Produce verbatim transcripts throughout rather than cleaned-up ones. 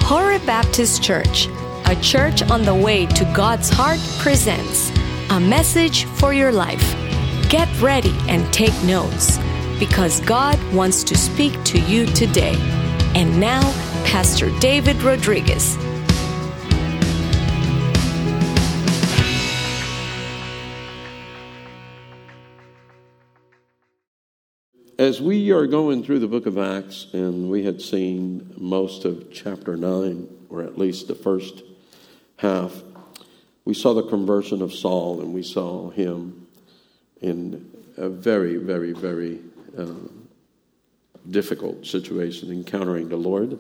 Horeb Baptist Church, a church on the way to God's heart, presents a message for your life. Get ready and take notes, because God wants to speak to you today. And now, Pastor David Rodriguez. As we are going through the book of Acts, and we had seen most of chapter nine, or at least the first half, we saw the conversion of Saul, and we saw him in a very, very, very uh, difficult situation, encountering the Lord.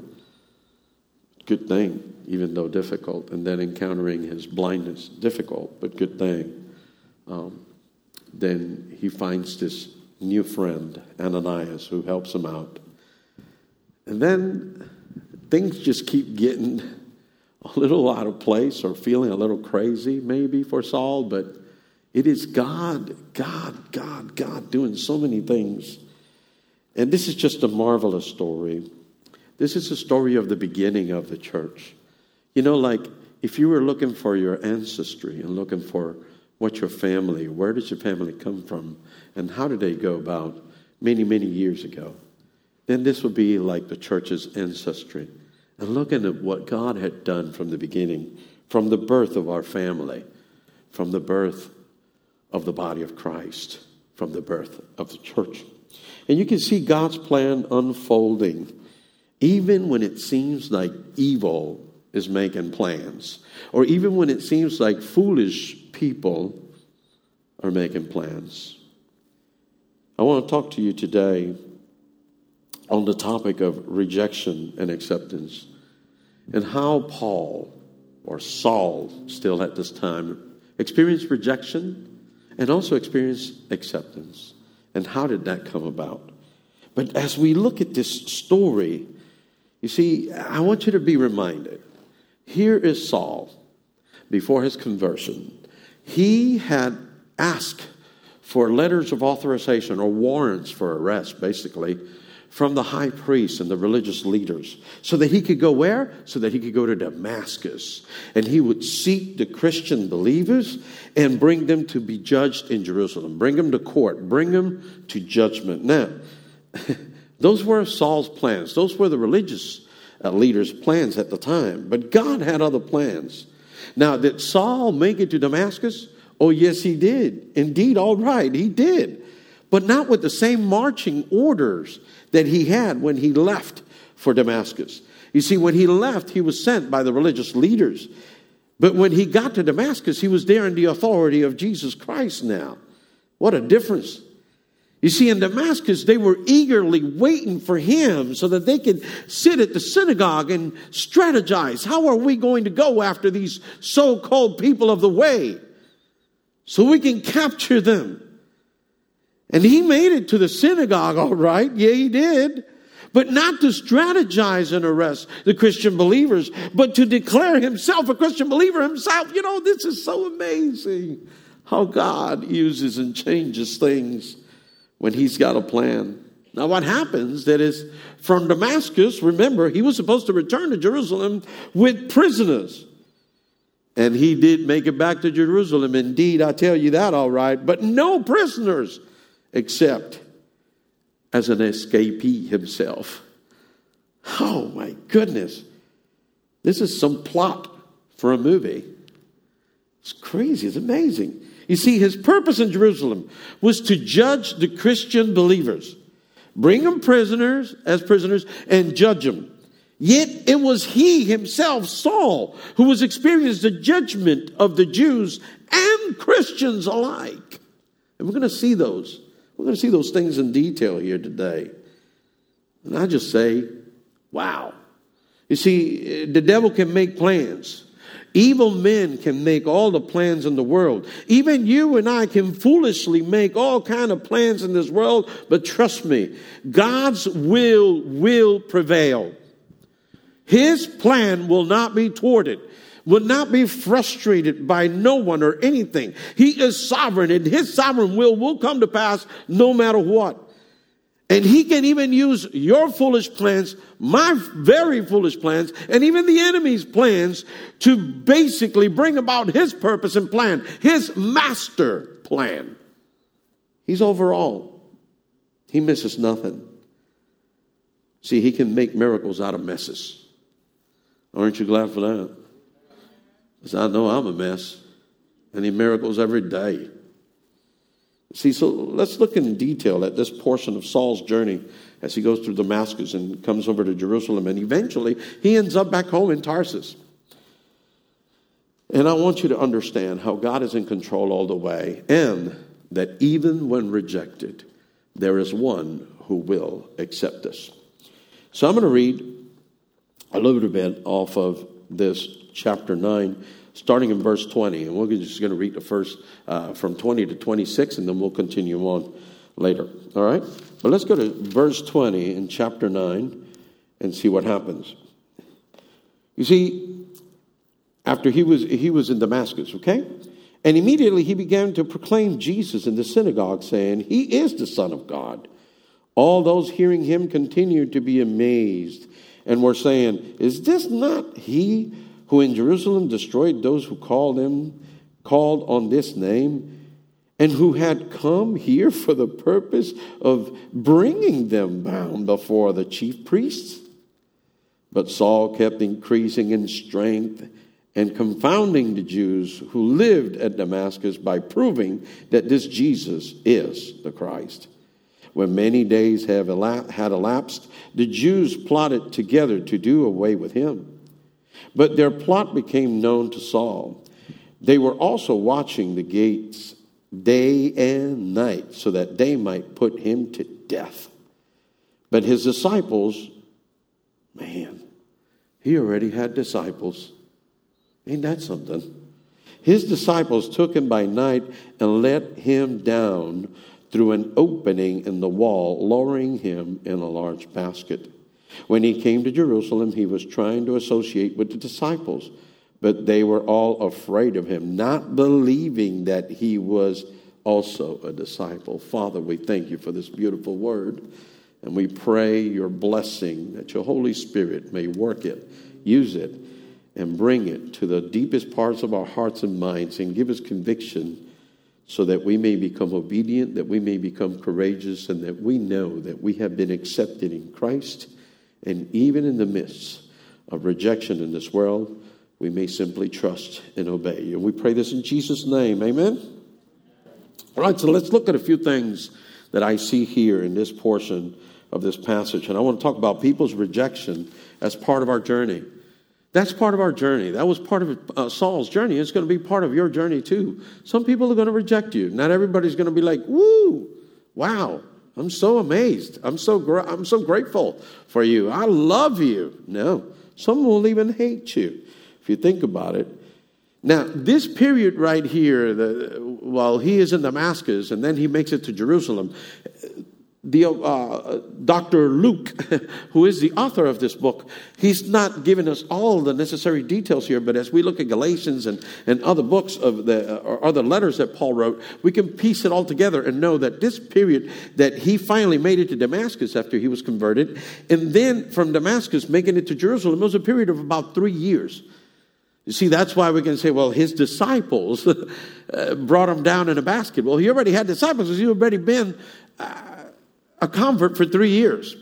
Good thing, even though difficult. And then encountering his blindness, difficult, but good thing. Um, then he finds this new friend, Ananias, who helps him out. And then things just keep getting a little out of place, or feeling a little crazy maybe for Saul, but it is God, God, God, God doing so many things. And this is just a marvelous story. This is the story of the beginning of the church. You know, like if you were looking for your ancestry and looking for what your family, where does your family come from, and how did they go about many, many years ago, then this would be like the church's ancestry. And looking at what God had done from the beginning, from the birth of our family, from the birth of the body of Christ, from the birth of the church. And you can see God's plan unfolding, even when it seems like evil is making plans, or even when it seems like foolish people are making plans. I want to talk to you today on the topic of rejection and acceptance, and how Paul, or Saul still at this time, experienced rejection and also experienced acceptance. And how did that come about? But as we look at this story, you see, I want you to be reminded. Here is Saul before his conversion. He had asked for letters of authorization, or warrants for arrest, basically, from the high priest and the religious leaders, so that he could go where? So that he could go to Damascus, and he would seek the Christian believers and bring them to be judged in Jerusalem, bring them to court, bring them to judgment. Now, those were Saul's plans. Those were the religious uh, leaders' plans at the time, but God had other plans. Now, did Saul make it to Damascus? Oh, yes, he did. Indeed, all right, he did. But not with the same marching orders that he had when he left for Damascus. You see, when he left, he was sent by the religious leaders. But when he got to Damascus, he was there in the authority of Jesus Christ now. What a difference. You see, in Damascus, they were eagerly waiting for him so that they could sit at the synagogue and strategize. How are we going to go after these so-called people of the way so we can capture them? And he made it to the synagogue, all right. Yeah, he did. But not to strategize and arrest the Christian believers, but to declare himself a Christian believer himself. You know, this is so amazing how God uses and changes things when he's got a plan. Now, what happens that is, from Damascus, remember, he was supposed to return to Jerusalem with prisoners. And he did make it back to Jerusalem. Indeed, I tell you that, all right. But no prisoners, except as an escapee himself. Oh, my goodness. This is some plot for a movie. It's crazy. It's amazing. You see, his purpose in Jerusalem was to judge the Christian believers, bring them prisoners as prisoners, and judge them. Yet it was he himself, Saul, who was experiencing the judgment of the Jews and Christians alike. And we're going to see those. We're going to see those things in detail here today. And I just say, wow. You see, the devil can make plans. Evil men can make all the plans in the world. Even you and I can foolishly make all kind of plans in this world. But trust me, God's will will prevail. His plan will not be thwarted, will not be frustrated by no one or anything. He is sovereign, and his sovereign will will come to pass no matter what. And he can even use your foolish plans, my very foolish plans, and even the enemy's plans to basically bring about his purpose and plan, his master plan. He's over all. He misses nothing. See, he can make miracles out of messes. Aren't you glad for that? Because I know I'm a mess. I need miracles every day. See, so let's look in detail at this portion of Saul's journey as he goes through Damascus and comes over to Jerusalem. And eventually, he ends up back home in Tarsus. And I want you to understand how God is in control all the way, and that even when rejected, there is one who will accept us. So I'm going to read a little bit off of this chapter nine, starting in verse twenty. And we're just going to read the first uh, from twenty to twenty-six, and then we'll continue on later. All right? But let's go to verse twenty in chapter nine and see what happens. You see, after he was he was in Damascus, okay? And immediately he began to proclaim Jesus in the synagogue, saying, "He is the Son of God." All those hearing him continued to be amazed and were saying, "Is this not he who in Jerusalem destroyed those who called him, called on this name, and who had come here for the purpose of bringing them bound before the chief priests?" But Saul kept increasing in strength and confounding the Jews who lived at Damascus by proving that this Jesus is the Christ. When many days have elapsed, had elapsed, the Jews plotted together to do away with him. But their plot became known to Saul. They were also watching the gates day and night so that they might put him to death. But his disciples, man, he already had disciples. Ain't that something? His disciples took him by night and let him down through an opening in the wall, lowering him in a large basket. When he came to Jerusalem, he was trying to associate with the disciples, but they were all afraid of him, not believing that he was also a disciple. Father, we thank you for this beautiful word, and we pray your blessing, that your Holy Spirit may work it, use it, and bring it to the deepest parts of our hearts and minds, and give us conviction so that we may become obedient, that we may become courageous, and that we know that we have been accepted in Christ. And even in the midst of rejection in this world, we may simply trust and obey you. And we pray this in Jesus' name. Amen? All right, so let's look at a few things that I see here in this portion of this passage. And I want to talk about people's rejection as part of our journey. That's part of our journey. That was part of uh, Saul's journey. It's going to be part of your journey too. Some people are going to reject you. Not everybody's going to be like, woo, wow, I'm so amazed. I'm so gra- I'm so grateful for you. I love you. No, some will even hate you if you think about it. Now, this period right here, the, while he is in Damascus and then he makes it to Jerusalem, the uh, Doctor Luke, who is the author of this book, he's not giving us all the necessary details here, but as we look at Galatians and, and other books of the or other letters that Paul wrote, we can piece it all together and know that this period that he finally made it to Damascus after he was converted, and then from Damascus making it to Jerusalem, it was a period of about three years. You see, that's why we can say, well, his disciples brought him down in a basket. Well, he already had disciples because he had already been uh, a convert for three years.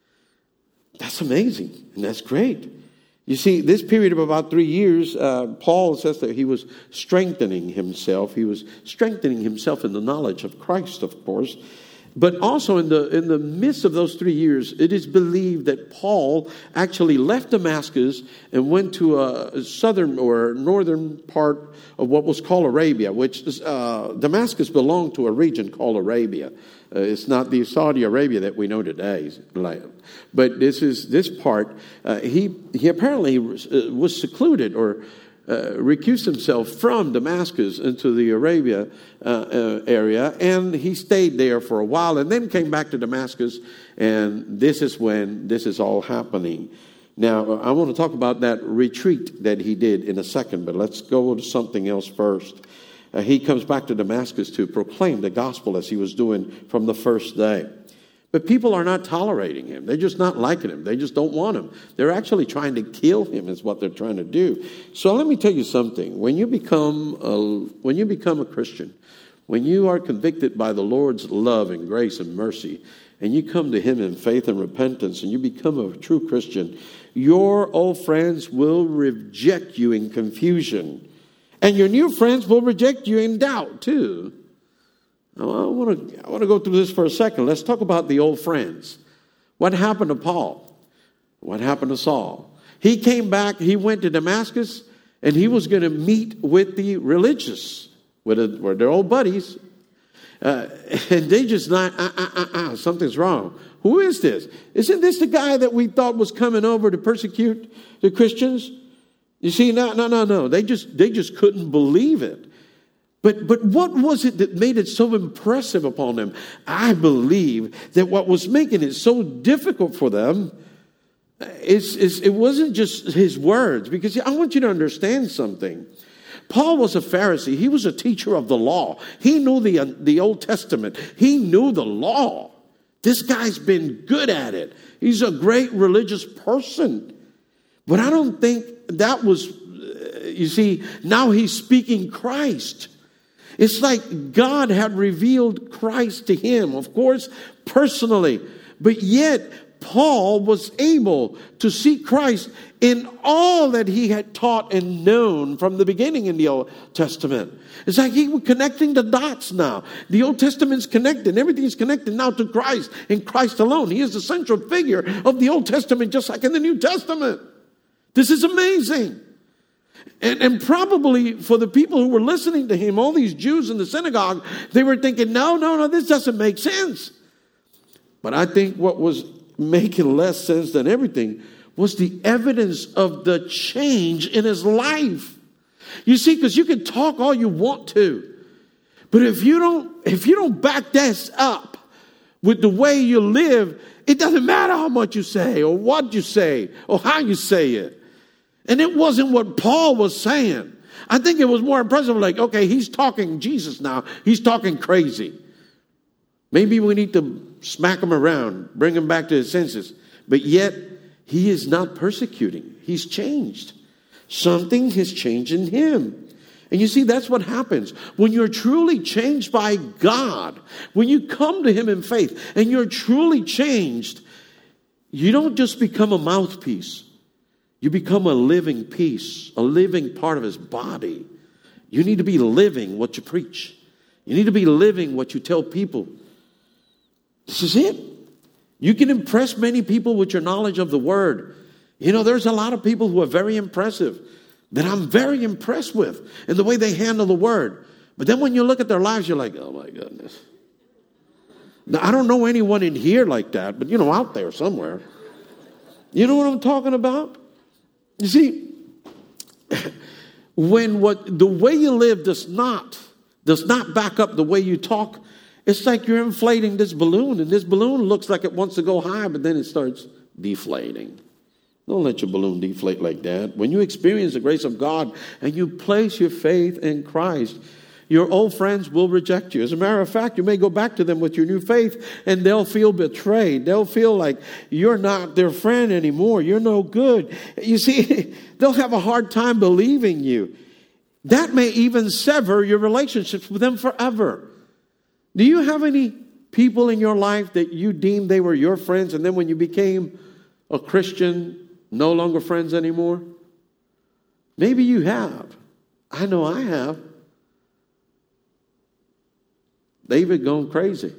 That's amazing, and that's great. You see, this period of about three years, uh, Paul says that he was strengthening himself. He was strengthening himself in the knowledge of Christ, of course. But also in the in the midst of those three years, it is believed that Paul actually left Damascus and went to a southern or northern part of what was called Arabia, which is, uh, Damascus belonged to a region called Arabia. Uh, it's not the Saudi Arabia that we know today, but this is this part. Uh, he he apparently was secluded or Uh, recused himself from Damascus into the Arabia uh, uh, area, and he stayed there for a while and then came back to Damascus, and this is when this is all happening. Now, I want to talk about that retreat that he did in a second, but let's go to something else first. Uh, he comes back to Damascus to proclaim the gospel as he was doing from the first day. But people are not tolerating him. They're just not liking him. They just don't want him. They're actually trying to kill him is what they're trying to do. So let me tell you something. When you become a, when you become a Christian, when you are convicted by the Lord's love and grace and mercy, and you come to him in faith and repentance, and you become a true Christian, your old friends will reject you in confusion. And your new friends will reject you in doubt too. Now, I want to I want to go through this for a second. Let's talk about the old friends. What happened to Paul? What happened to Saul? He came back, he went to Damascus, and he was going to meet with the religious, with, a, with their old buddies. Uh, and they just not, uh, uh, uh, uh, something's wrong. Who is this? Isn't this the guy that we thought was coming over to persecute the Christians? You see, no, no, no, no. They just, they just couldn't believe it. But but what was it that made it so impressive upon them? I believe that what was making it so difficult for them is, is it wasn't just his words. Because I want you to understand something. Paul was a Pharisee. He was a teacher of the law. He knew the, the Old Testament. He knew the law. This guy's been good at it. He's a great religious person. But I don't think that was, you see, now he's speaking Christ. It's like God had revealed Christ to him, of course, personally. But yet, Paul was able to see Christ in all that he had taught and known from the beginning in the Old Testament. It's like he was connecting the dots now. The Old Testament's connected. Everything's connected now to Christ and Christ alone. He is the central figure of the Old Testament, just like in the New Testament. This is amazing. And, and probably for the people who were listening to him, all these Jews in the synagogue, they were thinking, no, no, no, this doesn't make sense. But I think what was making less sense than everything was the evidence of the change in his life. You see, because you can talk all you want to, but if you don't, if you don't back this up with the way you live, it doesn't matter how much you say or what you say or how you say it. And it wasn't what Paul was saying. I think it was more impressive, like, okay, he's talking Jesus now. He's talking crazy. Maybe we need to smack him around, bring him back to his senses. But yet, he is not persecuting. He's changed. Something has changed in him. And you see, that's what happens. When you're truly changed by God, when you come to him in faith and you're truly changed, you don't just become a mouthpiece. You become a living piece, a living part of his body. You need to be living what you preach. You need to be living what you tell people. This is it. You can impress many people with your knowledge of the word. You know, there's a lot of people who are very impressive that I'm very impressed with in the way they handle the word. But then when you look at their lives, you're like, oh my goodness. Now, I don't know anyone in here like that, but you know, out there somewhere. You know what I'm talking about? You see, when what the way you live does not, does not back up the way you talk, it's like you're inflating this balloon, and this balloon looks like it wants to go high, but then it starts deflating. Don't let your balloon deflate like that. When you experience the grace of God and you place your faith in Christ, your old friends will reject you. As a matter of fact, you may go back to them with your new faith and they'll feel betrayed. They'll feel like you're not their friend anymore. You're no good. You see, they'll have a hard time believing you. That may even sever your relationships with them forever. Do you have any people in your life that you deemed they were your friends, and then when you became a Christian, no longer friends anymore? Maybe you have. I know I have. David gone crazy.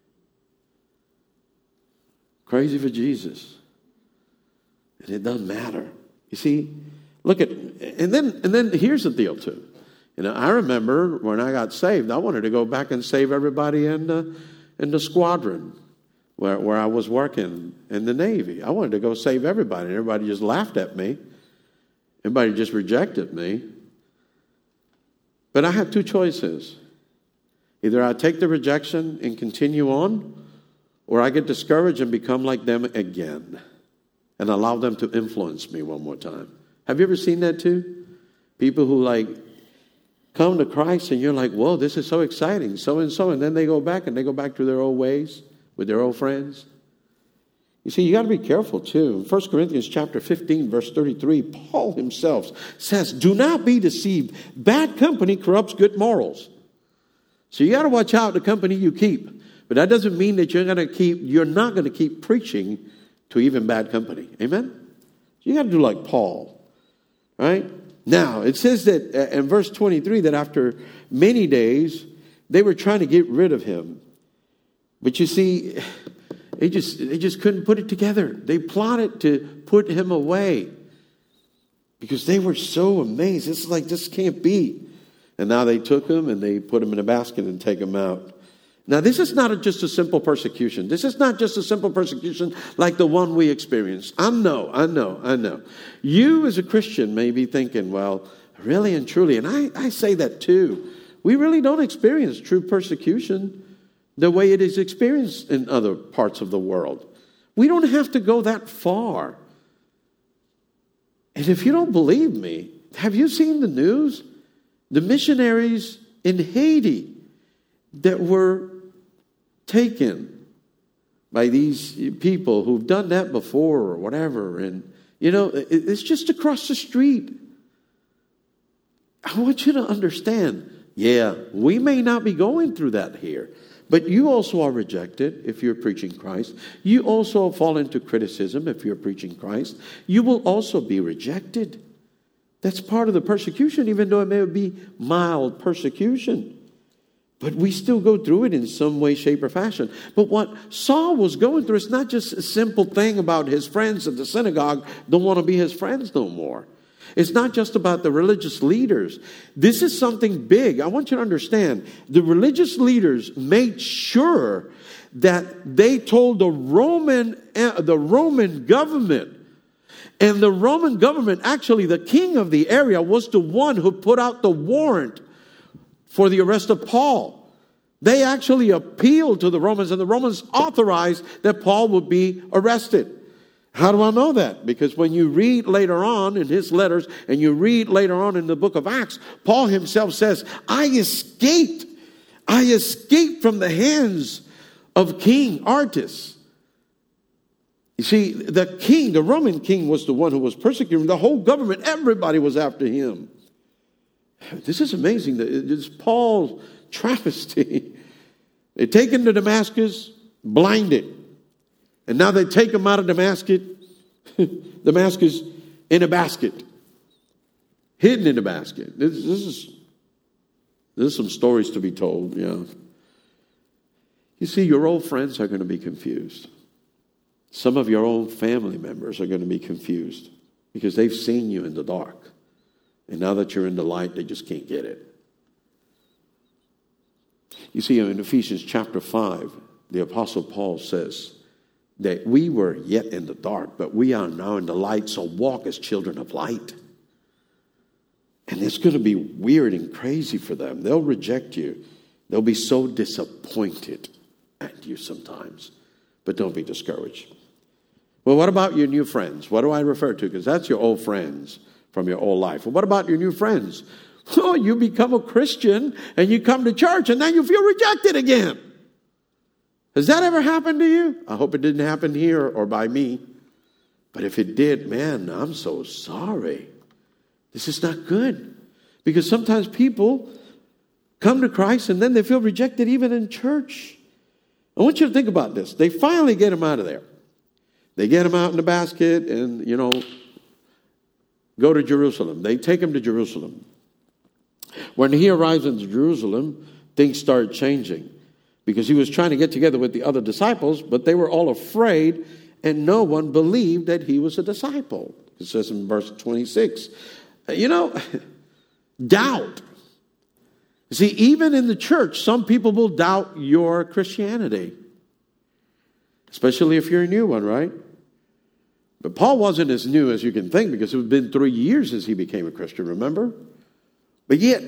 Crazy for Jesus. And it doesn't matter. You see, look at, and then and then here's the deal too. You know, I remember when I got saved, I wanted to go back and save everybody in the, in the squadron where, where I was working in the Navy. I wanted to go save everybody, and everybody just laughed at me. Everybody just rejected me. But I had two choices. Either I take the rejection and continue on, or I get discouraged and become like them again and allow them to influence me one more time. Have you ever seen that too? People who like come to Christ and you're like, whoa, this is so exciting, so and so, and then they go back and they go back to their old ways, with their old friends? You see, you got to be careful too. In First Corinthians chapter fifteen, verse thirty-three, Paul himself says, do not be deceived. Bad company corrupts good morals. So you got to watch out the company you keep. But that doesn't mean that you're going to keep, you're not going to keep preaching to even bad company. Amen? You got to do like Paul. Right? Now, it says that in verse twenty-three that after many days, they were trying to get rid of him. But you see, they just, they just couldn't put it together. They plotted to put him away because they were so amazed. It's like, this can't be. And now they took him and they put him in a basket and take him out. Now, this is not a, just a simple persecution. This is not just a simple persecution like the one we experienced. I know, I know, I know. You as a Christian may be thinking, well, really and truly, and I, I say that too, we really don't experience true persecution the way it is experienced in other parts of the world. We don't have to go that far. And if you don't believe me, have you seen the news? The missionaries in Haiti that were taken by these people who've done that before or whatever. And, you know, it's just across the street. I want you to understand, yeah, we may not be going through that here, but you also are rejected if you're preaching Christ. You also fall into criticism if you're preaching Christ. You will also be rejected. That's part of the persecution, even though it may be mild persecution. But we still go through it in some way, shape, or fashion. But what Saul was going through is not just a simple thing about his friends at the synagogue don't want to be his friends no more. It's not just about the religious leaders. This is something big. I want you to understand. The religious leaders made sure that they told the Roman, the Roman government, and the Roman government, actually the king of the area, was the one who put out the warrant for the arrest of Paul. They actually appealed to the Romans, and the Romans authorized that Paul would be arrested. How do I know that? Because when you read later on in his letters, and you read later on in the book of Acts, Paul himself says, I escaped. I escaped from the hands of King Artus. You see, the king, the Roman king, was the one who was persecuting the whole government. Everybody was after him. This is amazing. It's Paul's travesty. They take him to Damascus, blinded. And now they take him out of Damascus, Damascus in a basket. Hidden in a basket. This, this is there's some stories to be told, yeah. You see, your old friends are going to be confused. Some of your own family members are going to be confused because they've seen you in the dark. And now that you're in the light, they just can't get it. You see, in Ephesians chapter five, the Apostle Paul says that we were yet in the dark, but we are now in the light, so walk as children of light. And it's going to be weird and crazy for them. They'll reject you. They'll be so disappointed at you sometimes. But don't be discouraged. Well, what about your new friends? What do I refer to? Because that's your old friends from your old life. Well, what about your new friends? Oh, you become a Christian and you come to church and then you feel rejected again. Has that ever happened to you? I hope it didn't happen here or by me. But if it did, man, I'm so sorry. This is not good. Because sometimes people come to Christ and then they feel rejected even in church. I want you to think about this. They finally get him out of there. They get him out in the basket and, you know, go to Jerusalem. They take him to Jerusalem. When he arrives in Jerusalem, things start changing. Because he was trying to get together with the other disciples, but they were all afraid, and no one believed that he was a disciple. It says in verse twenty-six. You know, doubt. See, even in the church, some people will doubt your Christianity. Especially if you're a new one, right? But Paul wasn't as new as you can think, because it had been three years since he became a Christian, remember? But yet,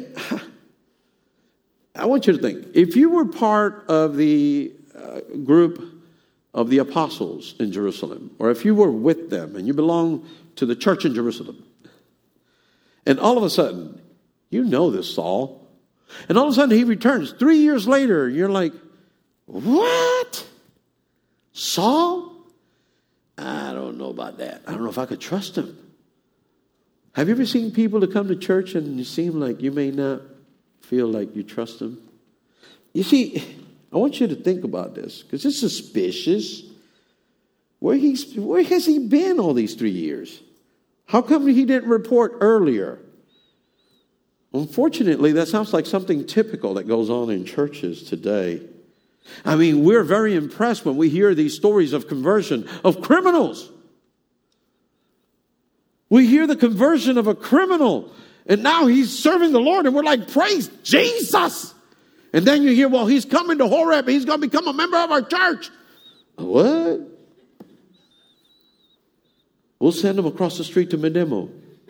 I want you to think, if you were part of the uh, group of the apostles in Jerusalem, or if you were with them and you belong to the church in Jerusalem, and all of a sudden, you know this Saul, and all of a sudden he returns three years later, you're like, what? Saul? I don't know about that. I don't know if I could trust him. Have you ever seen people that come to church and you seem like you may not feel like you trust them? You see, I want you to think about this because it's suspicious. Where, he's, where has he been all these three years? How come he didn't report earlier? Unfortunately, that sounds like something typical that goes on in churches today. I mean, we're very impressed when we hear these stories of conversion of criminals. We hear the conversion of a criminal, and now he's serving the Lord, and we're like, praise Jesus. And then you hear, well, he's coming to Horeb, he's going to become a member of our church. What? We'll send him across the street to Medemo.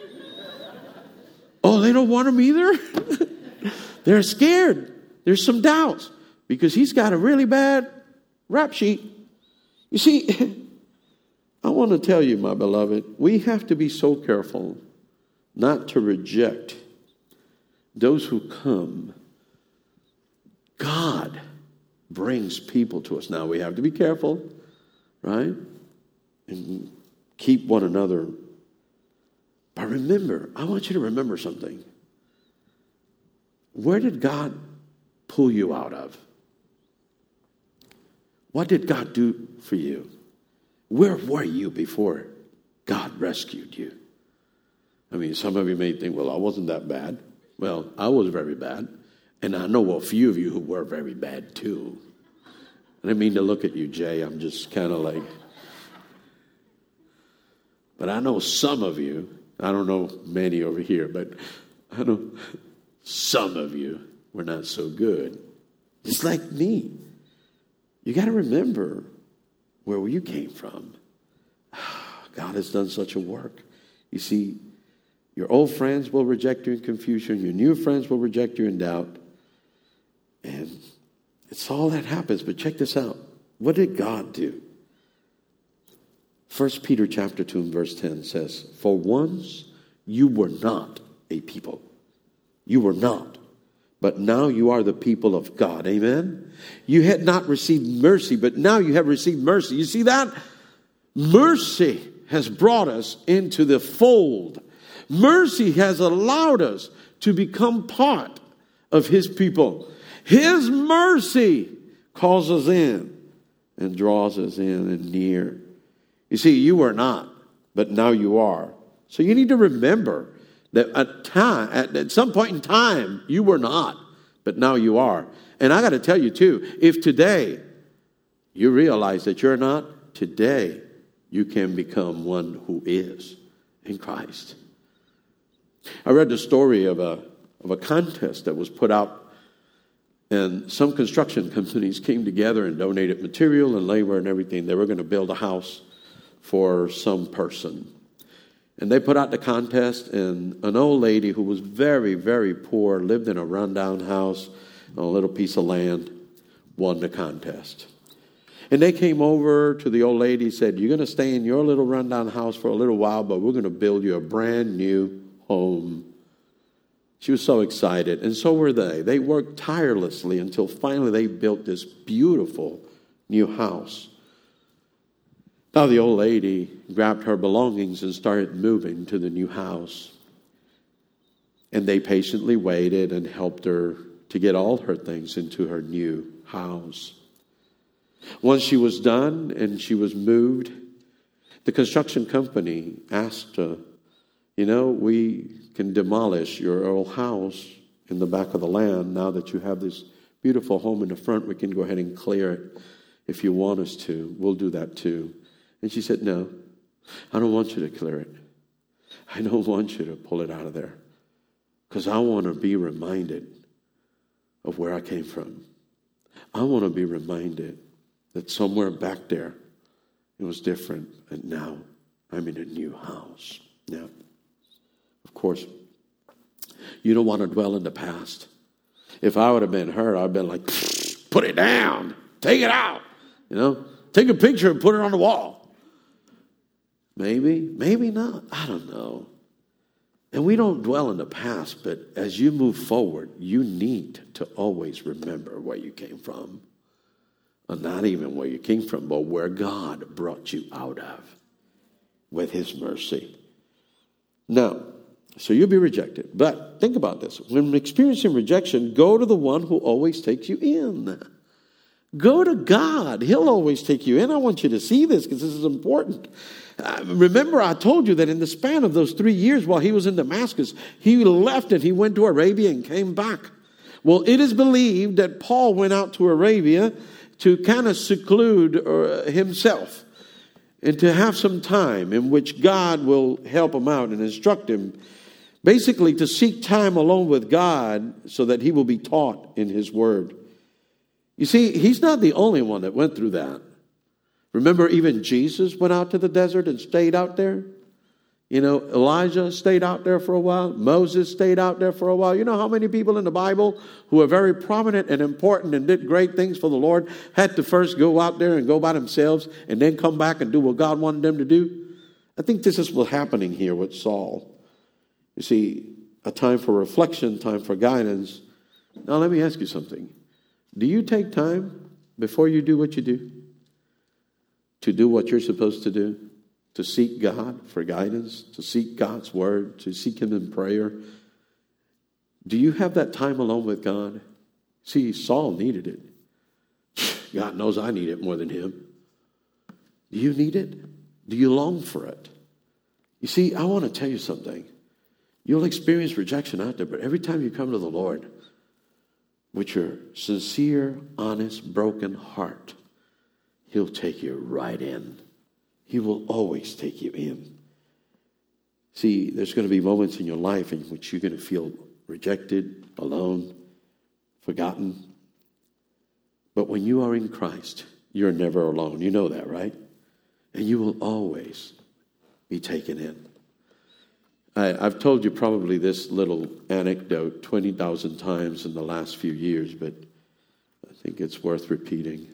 Oh, they don't want him either? They're scared. There's some doubts because he's got a really bad rap sheet. You see, I want to tell you, my beloved, we have to be so careful not to reject those who come. God brings people to us. Now, we have to be careful, right? And keep one another. But remember, I want you to remember something. Where did God pull you out of? What did God do for you? Where were you before God rescued you? I mean, some of you may think, well, I wasn't that bad. Well, I was very bad. And I know a few of you who were very bad too. I didn't mean to look at you, Jay. I'm just kind of like... But I know some of you, I don't know many over here, but I know some of you were not so good. It's like me. You got to remember where you came from. God has done such a work. You see, your old friends will reject you in confusion. Your new friends will reject you in doubt. And it's all that happens. But check this out. What did God do? First Peter chapter two and verse ten says, for once you were not a people. You were not. But now you are the people of God. Amen? You had not received mercy, but now you have received mercy. You see that? Mercy has brought us into the fold. Mercy has allowed us to become part of his people. His mercy calls us in and draws us in and near. You see, you were not, but now you are. So you need to remember that at time, at, at some point in time, you were not, but now you are. And I got to tell you too, if today you realize that you're not, today you can become one who is in Christ. I read the story of a of a contest that was put out, and some construction companies came together and donated material and labor and everything. They were going to build a house for some person. And they put out the contest, and an old lady who was very, very poor, lived in a rundown house on a little piece of land, won the contest. And they came over to the old lady and said, you're going to stay in your little rundown house for a little while, but we're going to build you a brand new home. She was so excited, and so were they. They worked tirelessly until finally they built this beautiful new house. Now the old lady grabbed her belongings and started moving to the new house. And they patiently waited and helped her to get all her things into her new house. Once she was done and she was moved, the construction company asked her, you know, we can demolish your old house in the back of the land. Now that you have this beautiful home in the front, we can go ahead and clear it. If you want us to, we'll do that too. And she said, no, I don't want you to clear it. I don't want you to pull it out of there. Because I want to be reminded of where I came from. I want to be reminded that somewhere back there it was different. And now I'm in a new house. Now, of course, you don't want to dwell in the past. If I would have been her, I'd have been like, put it down. Take it out. You know, take a picture and put it on the wall. Maybe, maybe not. I don't know. And we don't dwell in the past, but as you move forward, you need to always remember where you came from. Uh, not even where you came from, but where God brought you out of with his mercy. Now, so you'll be rejected. But think about this. When experiencing rejection, go to the one who always takes you in. Go to God. He'll always take you in. I want you to see this because this is important. Uh, remember, I told you that in the span of those three years while he was in Damascus, he left and he went to Arabia and came back. Well, it is believed that Paul went out to Arabia to kind of seclude uh, himself and to have some time in which God will help him out and instruct him. Basically, to seek time alone with God so that he will be taught in his word. You see, he's not the only one that went through that. Remember, even Jesus went out to the desert and stayed out there. You know, Elijah stayed out there for a while. Moses stayed out there for a while. You know how many people in the Bible who are very prominent and important and did great things for the Lord had to first go out there and go by themselves and then come back and do what God wanted them to do? I think this is what's happening here with Saul. You see, a time for reflection, time for guidance. Now, let me ask you something. Do you take time before you do what you do? To do what you're supposed to do? To seek God for guidance? To seek God's word? To seek him in prayer? Do you have that time alone with God? See, Saul needed it. God knows I need it more than him. Do you need it? Do you long for it? You see, I want to tell you something. You'll experience rejection out there, but every time you come to the Lord with your sincere, honest, broken heart, he'll take you right in. He will always take you in. See, there's going to be moments in your life in which you're going to feel rejected, alone, forgotten. But when you are in Christ, you're never alone. You know that, right? And you will always be taken in. I, I've told you probably this little anecdote twenty thousand times in the last few years, but I think it's worth repeating.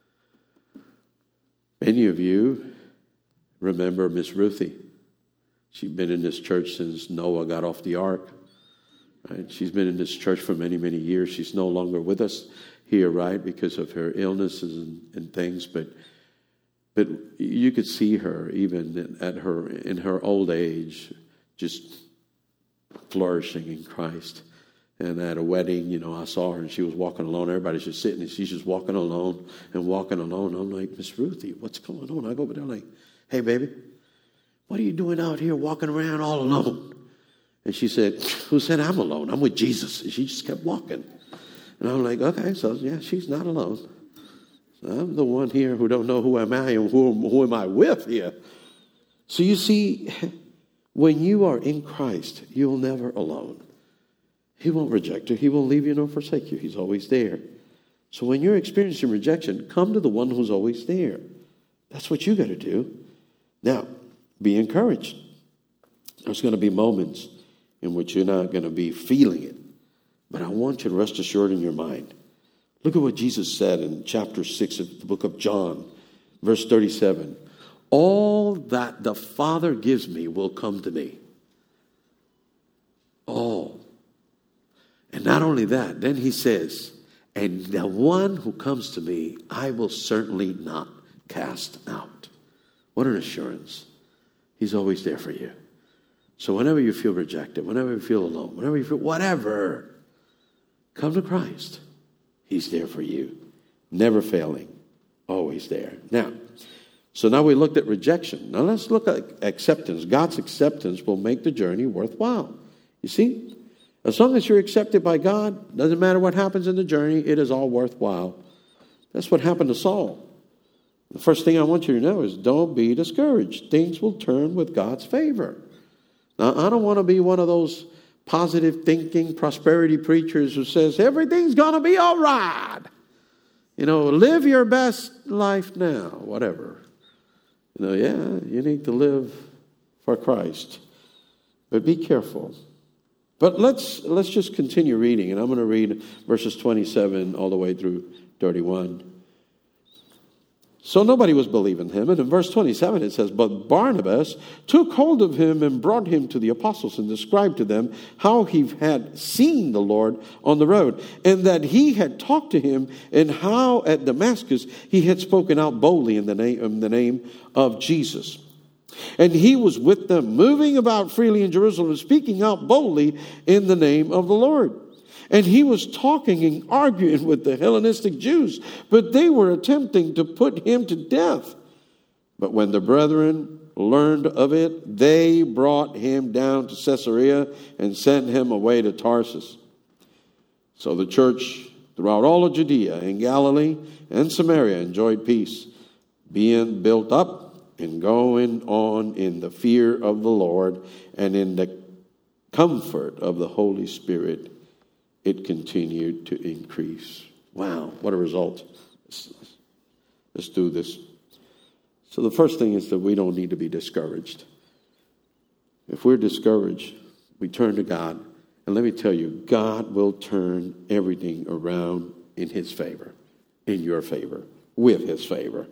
Many of you remember Miss Ruthie. She's been in this church since Noah got off the ark. Right? She's been in this church for many, many years. She's no longer with us here, right, because of her illnesses and, and things. But but you could see her even at her in her old age, just flourishing in Christ. And at a wedding, you know, I saw her and she was walking alone. Everybody's just sitting and she's just walking alone and walking alone. I'm like, Miss Ruthie, what's going on? I go over there like, hey, baby, what are you doing out here walking around all alone? And she said, who said I'm alone? I'm with Jesus. And she just kept walking. And I'm like, okay, so yeah, she's not alone. So I'm the one here who don't know who am I and who, who am I with here. So you see, when you are in Christ, you'll never alone. He won't reject you. He won't leave you nor forsake you. He's always there. So when you're experiencing rejection, come to the one who's always there. That's what you got to do. Now, be encouraged. There's going to be moments in which you're not going to be feeling it. But I want you to rest assured in your mind. Look at what Jesus said in chapter six of the book of John, verse thirty-seven. All that the Father gives me will come to me. All. And not only that, then he says, and the one who comes to me, I will certainly not cast out. What an assurance. He's always there for you. So whenever you feel rejected, whenever you feel alone, whenever you feel whatever, come to Christ. He's there for you. Never failing. Always there. Now, so now we looked at rejection. Now let's look at acceptance. God's acceptance will make the journey worthwhile. You see? As long as you're accepted by God, doesn't matter what happens in the journey, it is all worthwhile. That's what happened to Saul. The first thing I want you to know is don't be discouraged. Things will turn with God's favor. Now, I don't want to be one of those positive thinking prosperity preachers who says everything's going to be all right. You know, live your best life now, whatever. You know, yeah, you need to live for Christ. But be careful. But let's let's just continue reading, and I'm going to read verses twenty-seven all the way through thirty-one. So nobody was believing him. And in verse twenty-seven it says, but Barnabas took hold of him and brought him to the apostles and described to them how he had seen the Lord on the road, and that he had talked to him, and how at Damascus he had spoken out boldly in the name, in the name of Jesus. And he was with them, moving about freely in Jerusalem, speaking out boldly in the name of the Lord. And he was talking and arguing with the Hellenistic Jews, but they were attempting to put him to death. But when the brethren learned of it, they brought him down to Caesarea and sent him away to Tarsus. So the church throughout all of Judea and Galilee and Samaria enjoyed peace, being built up and going on in the fear of the Lord and in the comfort of the Holy Spirit. It continued to increase. Wow, what a result. Let's, let's do this. So the first thing is that we don't need to be discouraged. If we're discouraged, we turn to God. And let me tell you, God will turn everything around in his favor, in your favor, with his favor.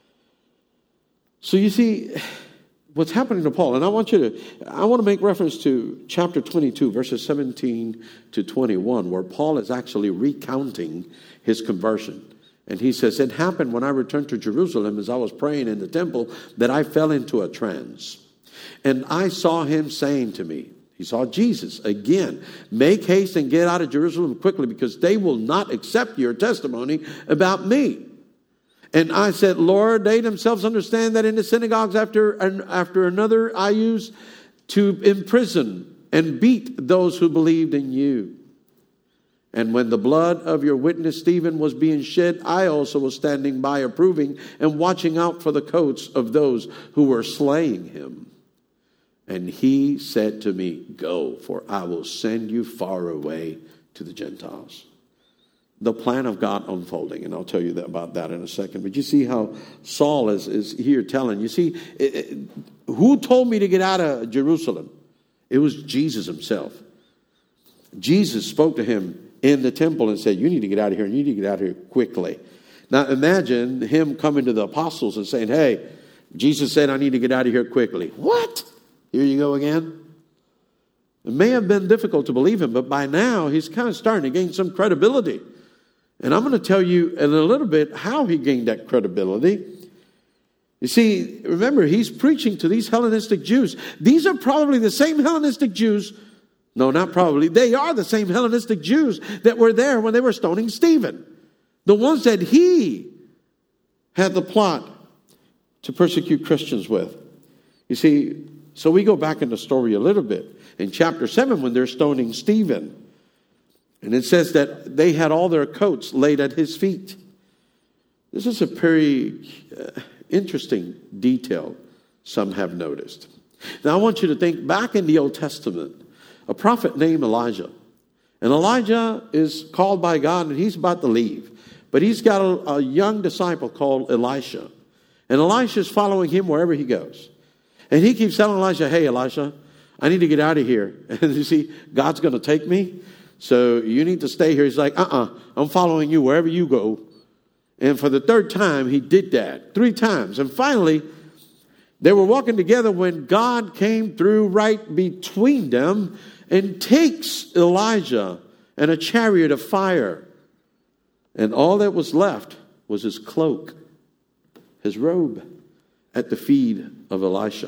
So you see what's happening to Paul, and I want you to, I want to make reference to chapter twenty-two, verses seventeen to twenty-one, where Paul is actually recounting his conversion. And he says, it happened when I returned to Jerusalem as I was praying in the temple that I fell into a trance. And I saw him saying to me, he saw Jesus again, make haste and get out of Jerusalem quickly, because they will not accept your testimony about me. And I said, Lord, they themselves understand that in the synagogues after, and after another I used to imprison and beat those who believed in you. And when the blood of your witness Stephen was being shed, I also was standing by approving and watching out for the coats of those who were slaying him. And he said to me, go, for I will send you far away to the Gentiles. The plan of God unfolding, and I'll tell you that, about that in a second. But you see how Saul is, is here telling. You see, it, it, who told me to get out of Jerusalem? It was Jesus himself. Jesus spoke to him in the temple and said, you need to get out of here, and you need to get out of here quickly. Now imagine him coming to the apostles and saying, hey, Jesus said I need to get out of here quickly. What? Here you go again. It may have been difficult to believe him, but by now he's kind of starting to gain some credibility. And I'm going to tell you in a little bit how he gained that credibility. You see, remember, he's preaching to these Hellenistic Jews. These are probably the same Hellenistic Jews. No, not probably. They are the same Hellenistic Jews that were there when they were stoning Stephen. The ones that he had the plot to persecute Christians with. You see, so we go back in the story a little bit. In chapter seven, when they're stoning Stephen, and it says that they had all their coats laid at his feet. This is a very uh, interesting detail some have noticed. Now I want you to think back in the Old Testament, a prophet named Elijah. And Elijah is called by God and he's about to leave. But he's got a, a young disciple called Elisha. And Elisha is following him wherever he goes. And he keeps telling Elisha, hey, Elisha, I need to get out of here. And you see, God's going to take me. So you need to stay here. He's like, uh-uh, I'm following you wherever you go. And for the third time, he did that. Three times. And finally, they were walking together when God came through right between them and takes Elijah and a chariot of fire. And all that was left was his cloak, his robe, at the feet of Elisha.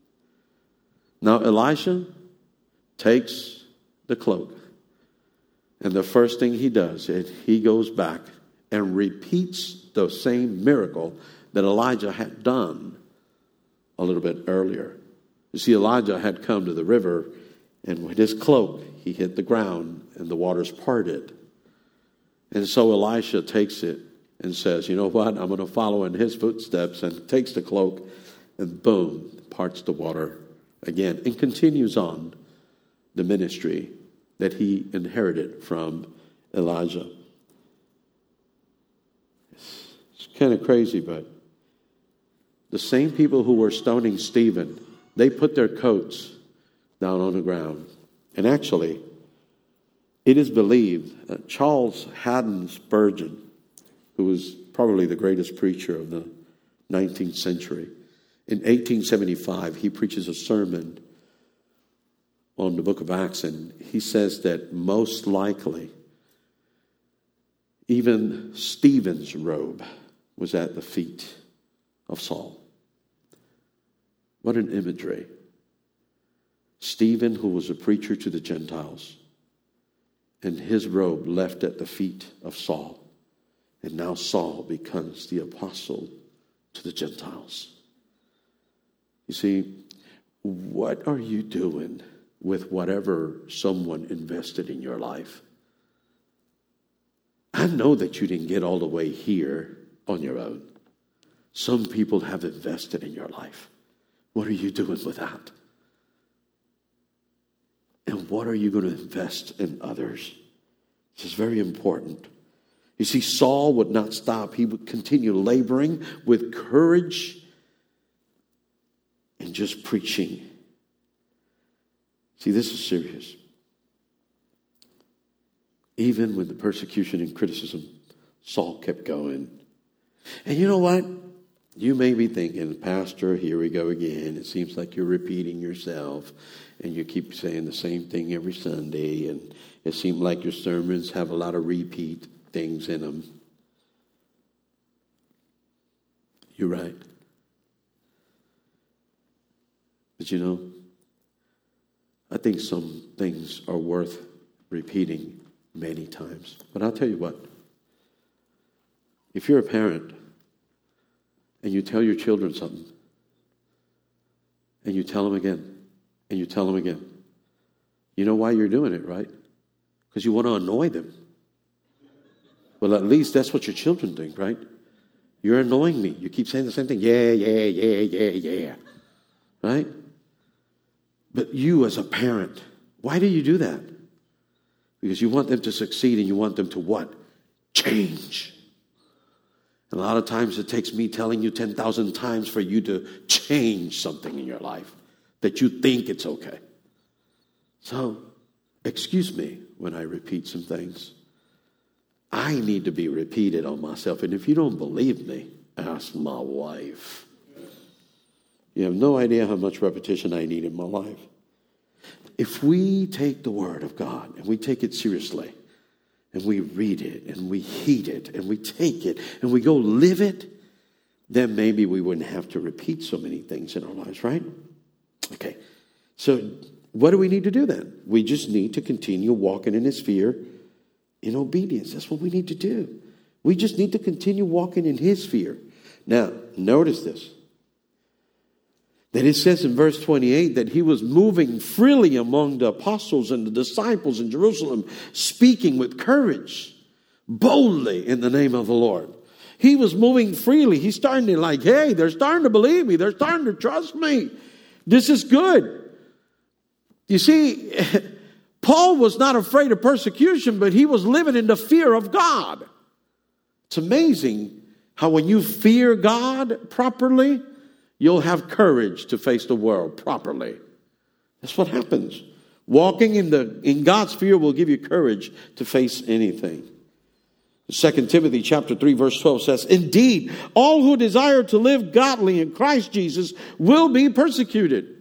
Now Elisha takes the cloak. And the first thing he does is he goes back and repeats the same miracle that Elijah had done a little bit earlier. You see, Elijah had come to the river, and with his cloak, he hit the ground, and the waters parted. And so Elisha takes it and says, you know what, I'm going to follow in his footsteps, and takes the cloak, and boom, parts the water again, and continues on the ministry that he inherited from Elijah. It's kind of crazy, but the same people who were stoning Stephen, they put their coats down on the ground. And actually, it is believed that Charles Haddon Spurgeon, who was probably the greatest preacher of the nineteenth century. In eighteen seventy-five, he preaches a sermon on the book of Acts, and he says that most likely even Stephen's robe was at the feet of Saul. What an imagery. Stephen, who was a preacher to the Gentiles, and his robe left at the feet of Saul. And now Saul becomes the apostle to the Gentiles. You see, what are you doing with whatever someone invested in your life? I know that you didn't get all the way here on your own. Some people have invested in your life. What are you doing with that? And what are you going to invest in others? This is very important. You see, Saul would not stop. He would continue laboring with courage and just preaching. See, this is serious. Even with the persecution and criticism, Saul kept going. And you know what? You may be thinking, Pastor, here we go again. It seems like you're repeating yourself, and you keep saying the same thing every Sunday, and it seems like your sermons have a lot of repeat things in them. You're right. But you know, I think some things are worth repeating many times. But I'll tell you what. If you're a parent and you tell your children something, and you tell them again, and you tell them again, you know why you're doing it, right? Because you want to annoy them. Well, at least that's what your children think, right? You're annoying me. You keep saying the same thing. Yeah, yeah, yeah, yeah, yeah. Right? But you as a parent, why do you do that? Because you want them to succeed, and you want them to what? Change. And a lot of times it takes me telling you ten thousand times for you to change something in your life that you think it's okay. So, excuse me when I repeat some things. I need to be repeated on myself. And if you don't believe me, ask my wife. You have no idea how much repetition I need in my life. If we take the Word of God and we take it seriously, and we read it, and we heed it, and we take it, and we go live it, then maybe we wouldn't have to repeat so many things in our lives, right? Okay, so what do we need to do then? We just need to continue walking in His fear in obedience. That's what we need to do. We just need to continue walking in His fear. Now, notice this. That it says in verse twenty-eight that He was moving freely among the apostles and the disciples in Jerusalem, speaking with courage, boldly in the name of the Lord. He was moving freely. He's starting to like, hey, they're starting to believe me. They're starting to trust me. This is good. You see, Paul was not afraid of persecution, but he was living in the fear of God. It's amazing how when you fear God properly, you'll have courage to face the world properly. That's what happens. Walking in the in God's fear will give you courage to face anything. Second Timothy chapter three verse twelve says, indeed, all who desire to live godly in Christ Jesus will be persecuted.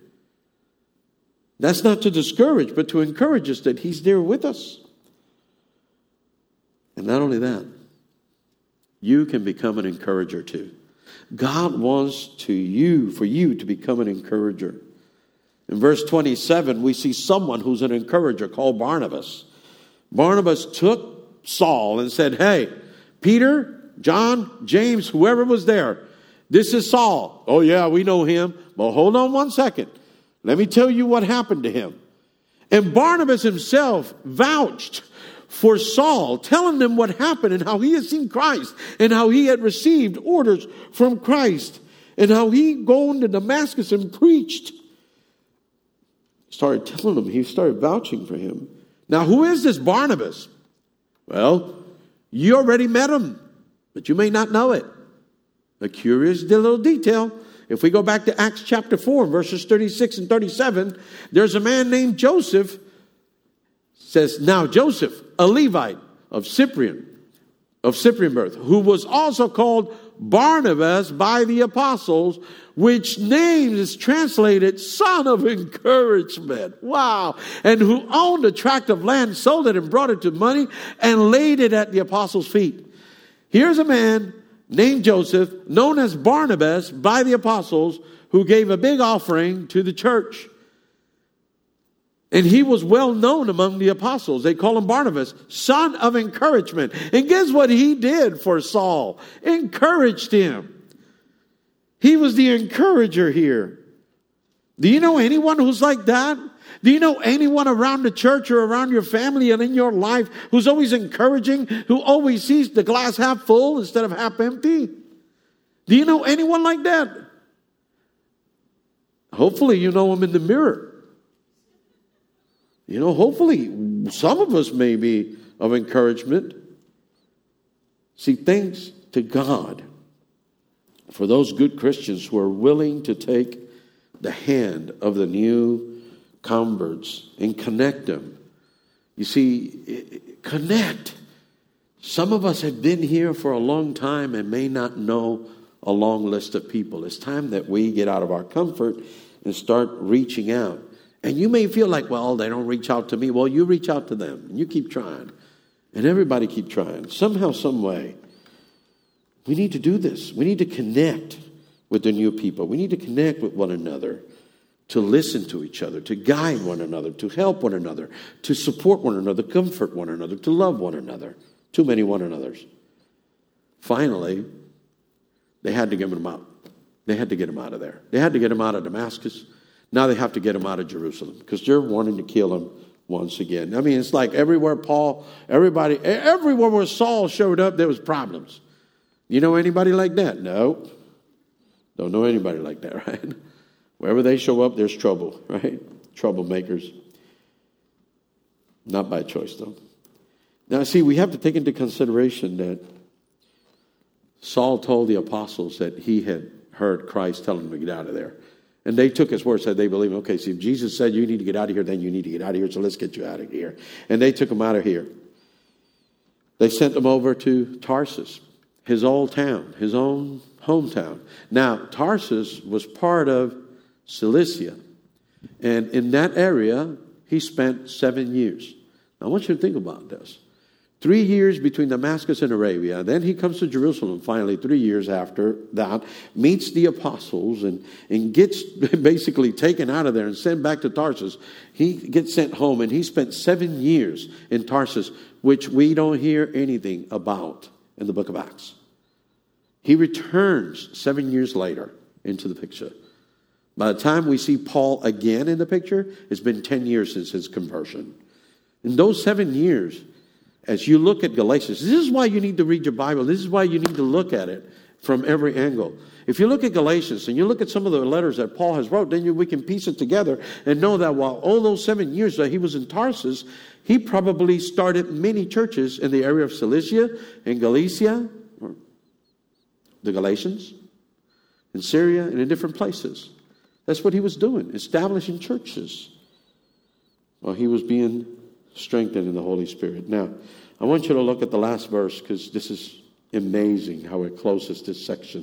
That's not to discourage, but to encourage us that He's there with us. And not only that, you can become an encourager too. God wants to you, for you to become an encourager. In verse twenty-seven, we see someone who's an encourager called Barnabas. Barnabas took Saul and said, hey, Peter, John, James, whoever was there, this is Saul. Oh yeah, we know him. But hold on one second. Let me tell you what happened to him. And Barnabas himself vouched for Saul, telling them what happened and how he had seen Christ and how he had received orders from Christ and how he gone to Damascus and preached. Started telling them, he started vouching for him. Now, who is this Barnabas? Well, you already met him, but you may not know it. A curious little detail. If we go back to Acts chapter four, verses thirty-six and thirty-seven, there's a man named Joseph. Says, now Joseph, a Levite of Cyprian, of Cyprian birth, who was also called Barnabas by the apostles, which name is translated son of encouragement. Wow. And who owned a tract of land, sold it and brought it to money and laid it at the apostles' feet. Here's a man named Joseph, known as Barnabas by the apostles, who gave a big offering to the church. And he was well known among the apostles. They call him Barnabas, son of encouragement. And guess what he did for Saul? Encouraged him. He was the encourager here. Do you know anyone who's like that? Do you know anyone around the church or around your family and in your life who's always encouraging, who always sees the glass half full instead of half empty? Do you know anyone like that? Hopefully you know him in the mirror. You know, hopefully some of us may be of encouragement. See, thanks to God for those good Christians who are willing to take the hand of the new converts and connect them. You see, connect. Some of us have been here for a long time and may not know a long list of people. It's time that we get out of our comfort and start reaching out. And you may feel like, well, they don't reach out to me. Well, you reach out to them. And you keep trying. And everybody keep trying. Somehow, some way. We need to do this. We need to connect with the new people. We need to connect with one another, to listen to each other, to guide one another, to help one another, to support one another, comfort one another, to love one another. Too many one another's. Finally, they had to get them out. They had to get them out of there. They had to get them out of Damascus. Now they have to get him out of Jerusalem because they're wanting to kill him once again. I mean, it's like everywhere Paul, everybody, everywhere where Saul showed up, there was problems. You know anybody like that? No. Don't know anybody like that, right? Wherever they show up, there's trouble, right? Troublemakers. Not by choice, though. Now, see, we have to take into consideration that Saul told the apostles that he had heard Christ tell him to get out of there. And they took his word, said they believe him. Okay, see, if Jesus said you need to get out of here, then you need to get out of here, so let's get you out of here. And they took him out of here. They sent him over to Tarsus, his old town, his own hometown. Now, Tarsus was part of Cilicia. And in that area, he spent seven years. Now, I want you to think about this. Three years between Damascus and Arabia. Then he comes to Jerusalem finally, three years after that, meets the apostles and, and gets basically taken out of there and sent back to Tarsus. He gets sent home and he spent seven years in Tarsus, which we don't hear anything about in the book of Acts. He returns seven years later into the picture. By the time we see Paul again in the picture, it's been ten years since his conversion. In those seven years, as you look at Galatians, this is why you need to read your Bible. This is why you need to look at it from every angle. If you look at Galatians and you look at some of the letters that Paul has wrote, then you, we can piece it together and know that while all those seven years that he was in Tarsus, he probably started many churches in the area of Cilicia and Galatia, or the Galatians, in Syria and in different places. That's what he was doing, establishing churches while he was being strengthened in the Holy Spirit. Now, I want you to look at the last verse because this is amazing how it closes this section.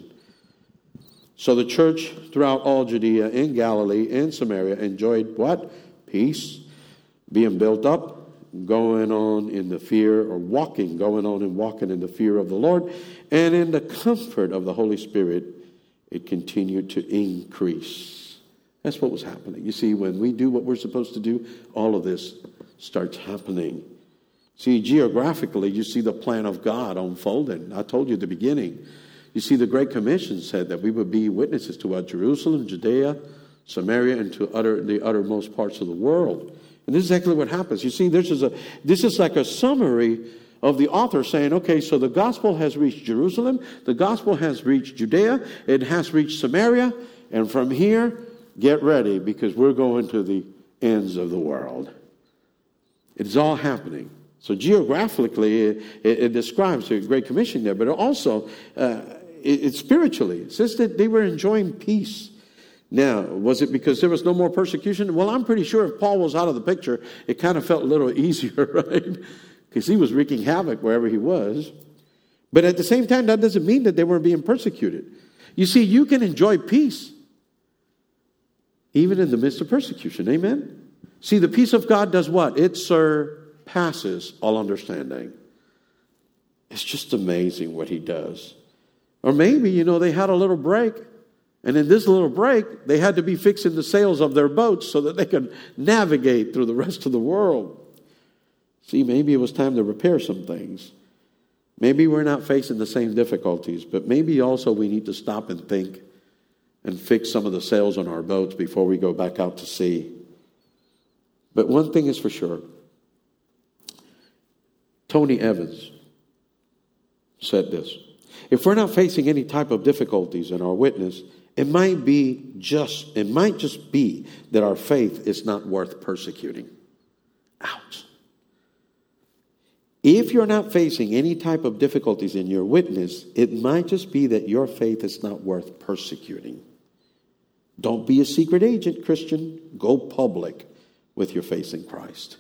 So the church throughout all Judea and Galilee and Samaria enjoyed what? Peace, being built up, going on in the fear, or walking, going on and walking in the fear of the Lord, and in the comfort of the Holy Spirit, it continued to increase. That's what was happening. You see, when we do what we're supposed to do, all of this starts happening. See, geographically, you see the plan of God unfolding. I told you at the beginning. You see, the Great Commission said that we would be witnesses to Jerusalem, Judea, Samaria, and to utter, the uttermost parts of the world. And this is exactly what happens. You see, this is a this is like a summary of the author saying, okay, so the gospel has reached Jerusalem, the gospel has reached Judea, it has reached Samaria, and from here, get ready because we're going to the ends of the world. It's all happening. So geographically, it, it, it describes the Great Commission there, but also uh, it, it spiritually. It says that they were enjoying peace. Now, was it because there was no more persecution? Well, I'm pretty sure if Paul was out of the picture, it kind of felt a little easier, right? Because he was wreaking havoc wherever he was. But at the same time, that doesn't mean that they weren't being persecuted. You see, you can enjoy peace even in the midst of persecution. Amen? See, the peace of God does what? It surpasses all understanding. It's just amazing what he does. Or maybe, you know, they had a little break. And in this little break, they had to be fixing the sails of their boats so that they could navigate through the rest of the world. See, maybe it was time to repair some things. Maybe we're not facing the same difficulties, but maybe also we need to stop and think and fix some of the sails on our boats before we go back out to sea. But one thing is for sure. Tony Evans said this: if we're not facing any type of difficulties in our witness, it might be just, it might just be that our faith is not worth persecuting. Ouch. If you're not facing any type of difficulties in your witness, it might just be that your faith is not worth persecuting. Don't be a secret agent, Christian. Go public with your faith in Christ.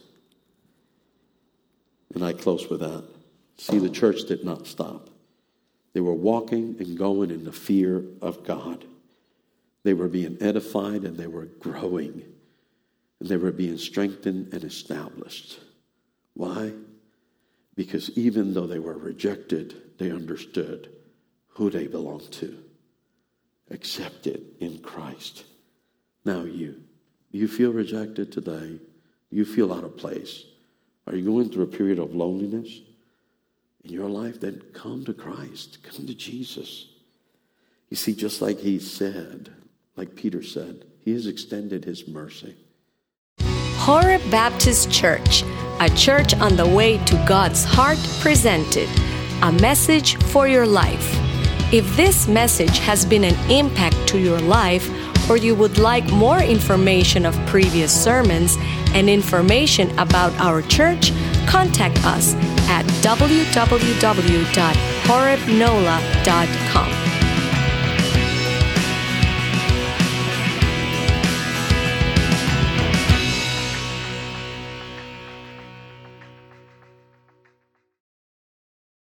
And I close with that. See, the church did not stop. They were walking and going in the fear of God. They were being edified and they were growing. And they were being strengthened and established. Why? Because even though they were rejected, they understood who they belonged to. Accepted in Christ. Now you, you feel rejected today? You feel out of place? Are you going through a period of loneliness in your life? Then come to Christ. Come to Jesus. You see, just like he said, like Peter said, he has extended his mercy. Horeb Baptist Church, a church on the way to God's heart, presented a message for your life. If this message has been an impact to your life, or you would like more information of previous sermons and information about our church, contact us at w w w dot horeb nola dot com.